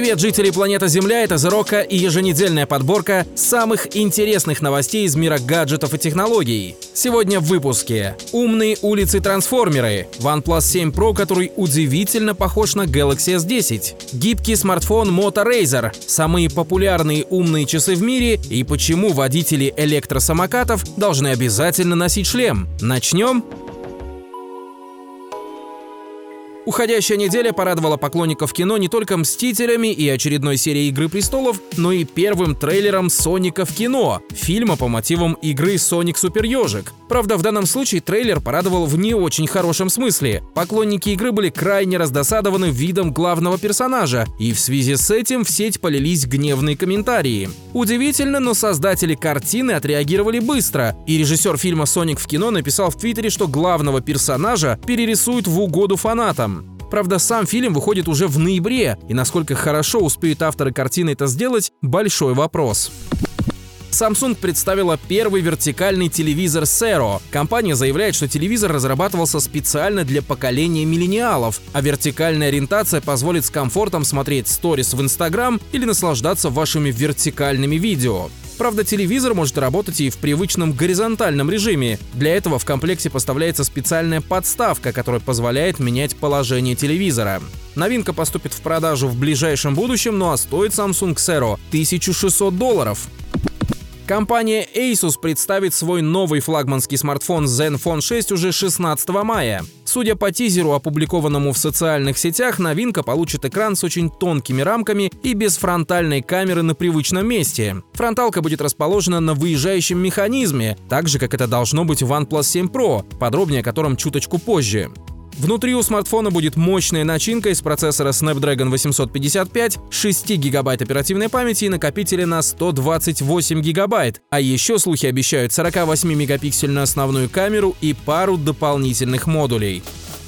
Привет, жители планеты Земля, это The Rocka и еженедельная подборка самых интересных новостей из мира гаджетов и технологий. Сегодня в выпуске. Умные улицы-трансформеры, OnePlus 7 Pro, который удивительно похож на Galaxy S10, гибкий смартфон Moto Razr, самые популярные умные часы в мире и почему водители электросамокатов должны обязательно носить шлем. Начнем? Уходящая неделя порадовала поклонников кино не только «Мстителями» и очередной серией «Игры престолов», но и первым трейлером «Соника в кино» — фильма по мотивам игры «Соник Супер-Ежик». Правда, в данном случае трейлер порадовал в не очень хорошем смысле. Поклонники игры были крайне раздосадованы видом главного персонажа, и в связи с этим в сеть полились гневные комментарии. Удивительно, но создатели картины отреагировали быстро, и режиссер фильма «Соник в кино» написал в Твиттере, что главного персонажа перерисуют в угоду фанатам. Правда, сам фильм выходит уже в ноябре, и насколько хорошо успеют авторы картины это сделать – большой вопрос. Samsung представила первый вертикальный телевизор Sero. Компания заявляет, что телевизор разрабатывался специально для поколения миллениалов, а вертикальная ориентация позволит с комфортом смотреть сторис в Instagram или наслаждаться вашими вертикальными видео. Правда, телевизор может работать и в привычном горизонтальном режиме. Для этого в комплекте поставляется специальная подставка, которая позволяет менять положение телевизора. Новинка поступит в продажу в ближайшем будущем, ну а стоит Samsung Sero $1600. Компания Asus представит свой новый флагманский смартфон Zenfone 6 уже 16 мая. Судя по тизеру, опубликованному в социальных сетях, новинка получит экран с очень тонкими рамками и без фронтальной камеры на привычном месте. Фронталка будет расположена на выезжающем механизме, так же, как это должно быть в OnePlus 7 Pro, подробнее о котором чуточку позже. Внутри у смартфона будет мощная начинка из процессора Snapdragon 855, 6 гигабайт оперативной памяти и накопителя на 128 гигабайт. А еще слухи обещают 48-мегапиксельную основную камеру и пару дополнительных модулей.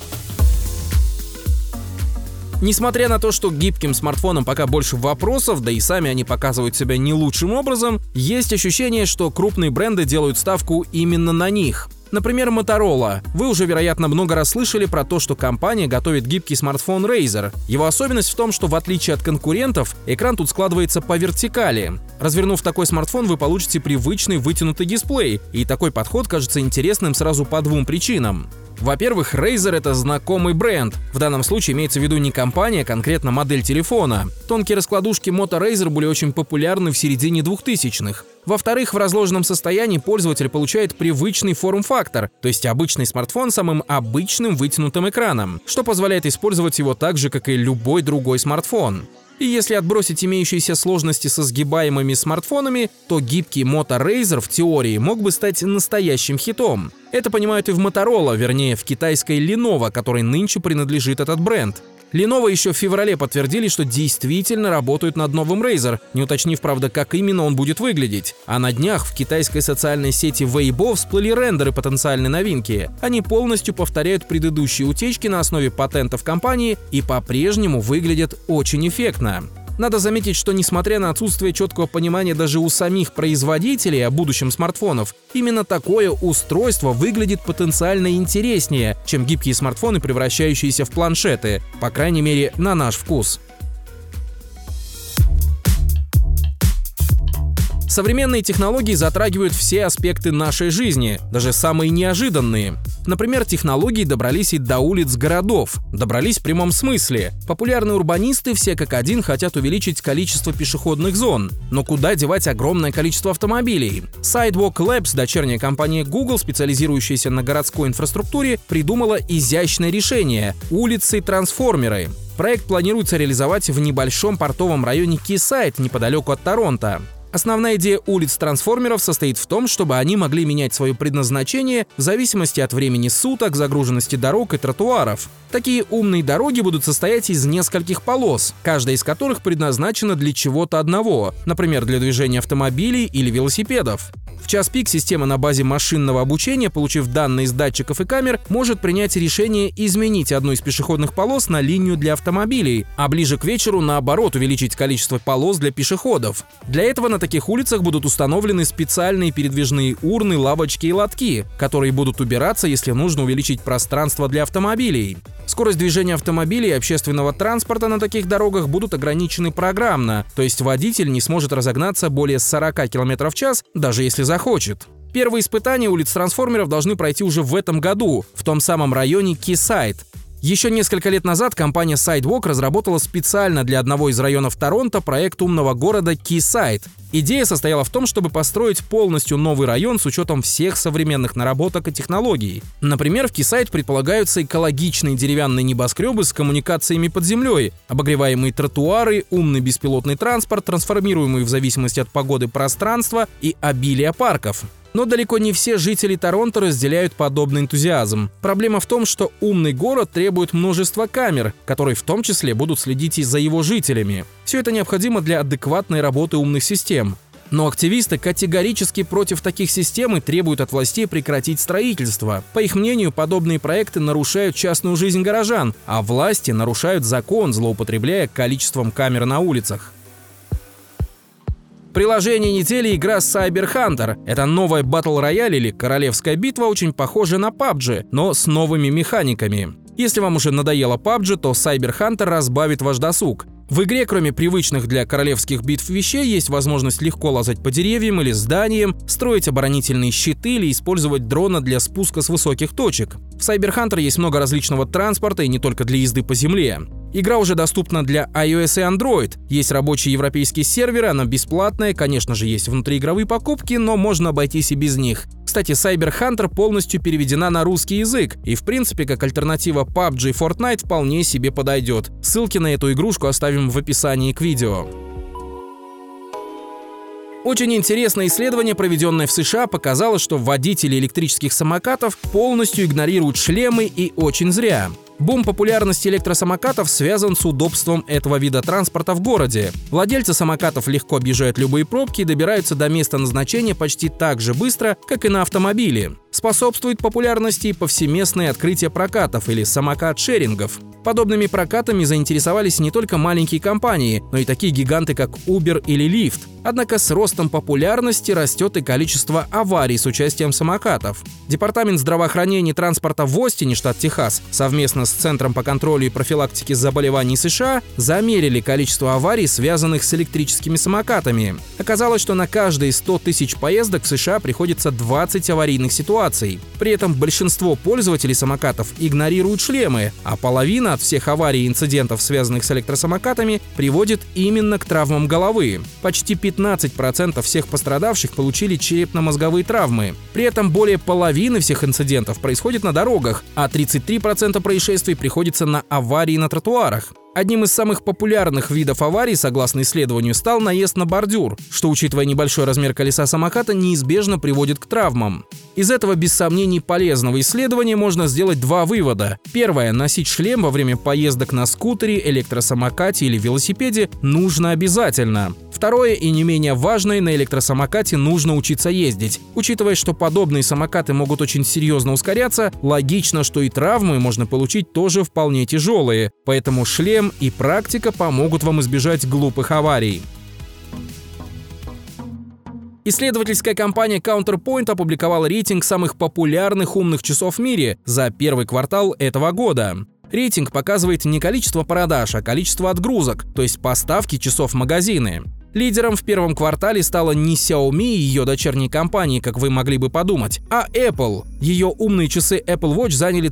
Несмотря на то, что к гибким смартфонам пока больше вопросов, да и сами они показывают себя не лучшим образом, есть ощущение, что крупные бренды делают ставку именно на них. Например, Motorola. Вы уже, вероятно, много раз слышали про то, что компания готовит гибкий смартфон Razr. Его особенность в том, что в отличие от конкурентов, экран тут складывается по вертикали. Развернув такой смартфон, вы получите привычный вытянутый дисплей, и такой подход кажется интересным сразу по двум причинам. Во-первых, Razr — это знакомый бренд. В данном случае имеется в виду не компания, а конкретно модель телефона. Тонкие раскладушки Moto Razr были очень популярны в середине 2000-х. Во-вторых, в разложенном состоянии пользователь получает привычный форм-фактор, то есть обычный смартфон с самым обычным вытянутым экраном, что позволяет использовать его так же, как и любой другой смартфон. И если отбросить имеющиеся сложности со сгибаемыми смартфонами, то гибкий Moto Razr в теории мог бы стать настоящим хитом. Это понимают и в Motorola, вернее, в китайской Lenovo, которой нынче принадлежит этот бренд. Lenovo еще в феврале подтвердили, что действительно работают над новым Razr, не уточнив, правда, как именно он будет выглядеть. А на днях в китайской социальной сети Weibo всплыли рендеры потенциальной новинки. Они полностью повторяют предыдущие утечки на основе патентов компании и по-прежнему выглядят очень эффектно. Надо заметить, что несмотря на отсутствие четкого понимания даже у самих производителей о будущем смартфонов, именно такое устройство выглядит потенциально интереснее, чем гибкие смартфоны, превращающиеся в планшеты, по крайней мере, на наш вкус. Современные технологии затрагивают все аспекты нашей жизни, даже самые неожиданные. Например, технологии добрались и до улиц городов. Добрались в прямом смысле. Популярные урбанисты все как один хотят увеличить количество пешеходных зон. Но куда девать огромное количество автомобилей? Sidewalk Labs, дочерняя компания Google, специализирующаяся на городской инфраструктуре, придумала изящное решение – улицы-трансформеры. Проект планируется реализовать в небольшом портовом районе Кисайд, неподалеку от Торонто. Основная идея улиц-трансформеров состоит в том, чтобы они могли менять свое предназначение в зависимости от времени суток, загруженности дорог и тротуаров. Такие умные дороги будут состоять из нескольких полос, каждая из которых предназначена для чего-то одного, например, для движения автомобилей или велосипедов. В час пик система на базе машинного обучения, получив данные из датчиков и камер, может принять решение изменить одну из пешеходных полос на линию для автомобилей, а ближе к вечеру, наоборот, увеличить количество полос для пешеходов. Для этого на таких улицах будут установлены специальные передвижные урны, лавочки и лотки, которые будут убираться, если нужно увеличить пространство для автомобилей. Скорость движения автомобилей и общественного транспорта на таких дорогах будут ограничены программно, то есть водитель не сможет разогнаться более 40 км в час, даже если захочет. Первые испытания улиц трансформеров должны пройти уже в этом году, в том самом районе Quayside. Еще несколько лет назад компания Sidewalk разработала специально для одного из районов Торонто проект умного города Quayside. Идея состояла в том, чтобы построить полностью новый район с учетом всех современных наработок и технологий. Например, в Quayside предполагаются экологичные деревянные небоскребы с коммуникациями под землей, обогреваемые тротуары, умный беспилотный транспорт, трансформируемые в зависимости от погоды пространства и обилие парков. Но далеко не все жители Торонто разделяют подобный энтузиазм. Проблема в том, что умный город требует множества камер, которые в том числе будут следить и за его жителями. Все это необходимо для адекватной работы умных систем. Но активисты категорически против таких систем и требуют от властей прекратить строительство. По их мнению, подобные проекты нарушают частную жизнь горожан, а власти нарушают закон, злоупотребляя количеством камер на улицах. Приложение недели — игра Cyber Hunter. Это новая батл-рояль или королевская битва, очень похожа на PUBG, но с новыми механиками. Если вам уже надоело PUBG, то Cyber Hunter разбавит ваш досуг. В игре, кроме привычных для королевских битв вещей, есть возможность легко лазать по деревьям или зданиям, строить оборонительные щиты или использовать дрона для спуска с высоких точек. В Cyber Hunter есть много различного транспорта и не только для езды по земле. Игра уже доступна для iOS и Android. Есть рабочие европейские серверы, она бесплатная, конечно же, есть внутриигровые покупки, но можно обойтись и без них. Кстати, Cyber Hunter полностью переведена на русский язык, и в принципе, как альтернатива PUBG и Fortnite вполне себе подойдет. Ссылки на эту игрушку оставим в описании к видео. Очень интересное исследование, проведенное в США, показало, что водители электрических самокатов полностью игнорируют шлемы, и очень зря. Бум популярности электросамокатов связан с удобством этого вида транспорта в городе. Владельцы самокатов легко объезжают любые пробки и добираются до места назначения почти так же быстро, как и на автомобиле. Способствует популярности и повсеместное открытие прокатов или самокат-шерингов. Подобными прокатами заинтересовались не только маленькие компании, но и такие гиганты, как Uber или Lyft. Однако с ростом популярности растет и количество аварий с участием самокатов. Департамент здравоохранения и транспорта в Остине, штат Техас, совместно с Центром по контролю и профилактике заболеваний США замерили количество аварий, связанных с электрическими самокатами. Оказалось, что на каждые 100 тысяч поездок в США приходится 20 аварийных ситуаций. При этом большинство пользователей самокатов игнорируют шлемы, а половина от всех аварий и инцидентов, связанных с электросамокатами, приводит именно к травмам головы. Почти 15% всех пострадавших получили черепно-мозговые травмы. При этом более половины всех инцидентов происходит на дорогах, а 33% происшествий приходится на аварии на тротуарах. Одним из самых популярных видов аварий, согласно исследованию, стал наезд на бордюр, что, учитывая небольшой размер колеса самоката, неизбежно приводит к травмам. Из этого, без сомнений, полезного исследования можно сделать два вывода. Первое. Носить шлем во время поездок на скутере, электросамокате или велосипеде нужно обязательно. Второе, и не менее важное, на электросамокате нужно учиться ездить. Учитывая, что подобные самокаты могут очень серьезно ускоряться, логично, что и травмы можно получить тоже вполне тяжелые. Поэтому шлем и практика помогут вам избежать глупых аварий. Исследовательская компания Counterpoint опубликовала рейтинг самых популярных умных часов в мире за первый квартал этого года. Рейтинг показывает не количество продаж, а количество отгрузок, то есть поставки часов в магазины. Лидером в первом квартале стала не Xiaomi и ее дочерние компании, как вы могли бы подумать, а Apple. Ее умные часы Apple Watch заняли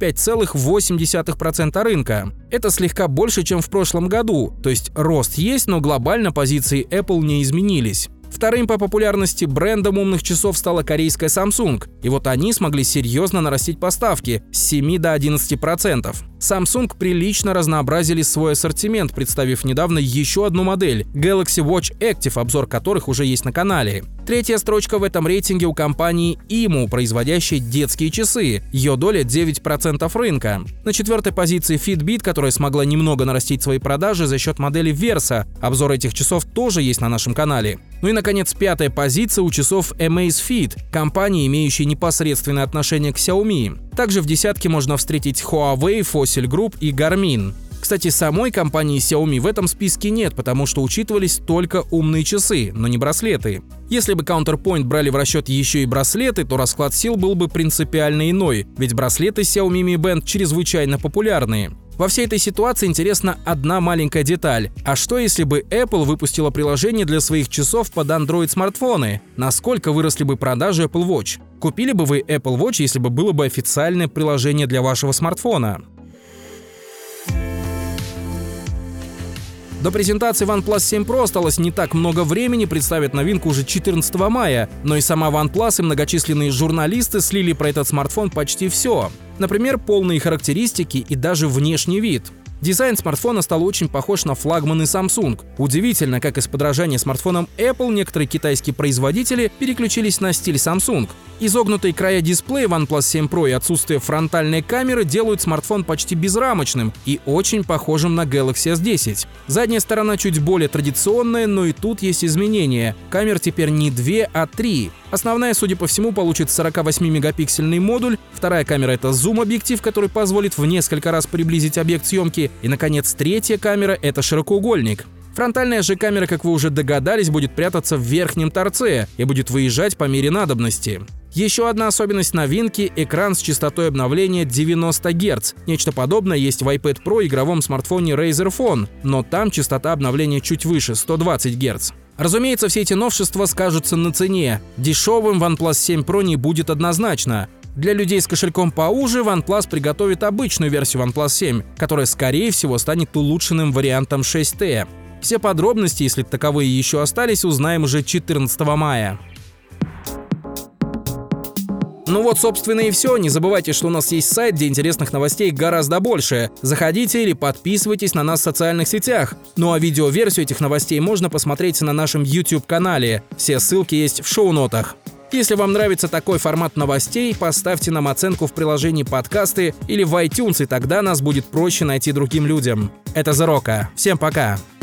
35,8% рынка. Это слегка больше, чем в прошлом году, то есть рост есть, но глобально позиции Apple не изменились. Вторым по популярности брендом умных часов стала корейская Samsung, и вот они смогли серьезно нарастить поставки с 7 до 11%. Samsung прилично разнообразили свой ассортимент, представив недавно еще одну модель – Galaxy Watch Active, обзор которых уже есть на канале. Третья строчка в этом рейтинге у компании IMU, производящей детские часы. Ее доля 9% рынка. На четвертой позиции Fitbit, которая смогла немного нарастить свои продажи за счет модели Versa. Обзор этих часов тоже есть на нашем канале. Ну и, наконец, пятая позиция у часов Amazfit, компании, имеющей непосредственное отношение к Xiaomi. Также в десятке можно встретить Huawei, Fossil Group и Garmin. К Кстати, самой компании Xiaomi в этом списке нет, потому что учитывались только умные часы, но не браслеты. Если бы Counterpoint брали в расчет еще и браслеты, то расклад сил был бы принципиально иной, ведь браслеты Xiaomi Mi Band чрезвычайно популярные. Во всей этой ситуации интересна одна маленькая деталь. А что если бы Apple выпустила приложение для своих часов под Android-смартфоны? Насколько выросли бы продажи Apple Watch? Купили бы вы Apple Watch, если бы было бы официальное приложение для вашего смартфона? До презентации OnePlus 7 Pro осталось не так много времени, представят новинку уже 14 мая, но и сама OnePlus и многочисленные журналисты слили про этот смартфон почти все. Например, полные характеристики и даже внешний вид. Дизайн смартфона стал очень похож на флагманы Samsung. Удивительно, как из подражания смартфонам Apple некоторые китайские производители переключились на стиль Samsung. Изогнутые края дисплея OnePlus 7 Pro и отсутствие фронтальной камеры делают смартфон почти безрамочным и очень похожим на Galaxy S10. Задняя сторона чуть более традиционная, но и тут есть изменения. Камер теперь не 2, а 3. Основная, судя по всему, получит 48-мегапиксельный модуль, вторая камера — это зум-объектив, который позволит в несколько раз приблизить объект съемки, и, наконец, третья камера — это широкоугольник. Фронтальная же камера, как вы уже догадались, будет прятаться в верхнем торце и будет выезжать по мере надобности. Еще одна особенность новинки — экран с частотой обновления 90 Гц. Нечто подобное есть в iPad Pro игровом смартфоне Razer Phone, но там частота обновления чуть выше — 120 Гц. Разумеется, все эти новшества скажутся на цене. Дешевым OnePlus 7 Pro не будет однозначно. Для людей с кошельком поуже OnePlus приготовит обычную версию OnePlus 7, которая, скорее всего, станет улучшенным вариантом 6T. Все подробности, если таковые еще остались, узнаем уже 14 мая. Ну вот, собственно, и все. Не забывайте, что у нас есть сайт, где интересных новостей гораздо больше. Заходите или подписывайтесь на нас в социальных сетях. Ну а видеоверсию этих новостей можно посмотреть на нашем YouTube-канале. Все ссылки есть в шоу-нотах. Если вам нравится такой формат новостей, поставьте нам оценку в приложении подкасты или в iTunes, и тогда нас будет проще найти другим людям. Это The Rock. Всем пока!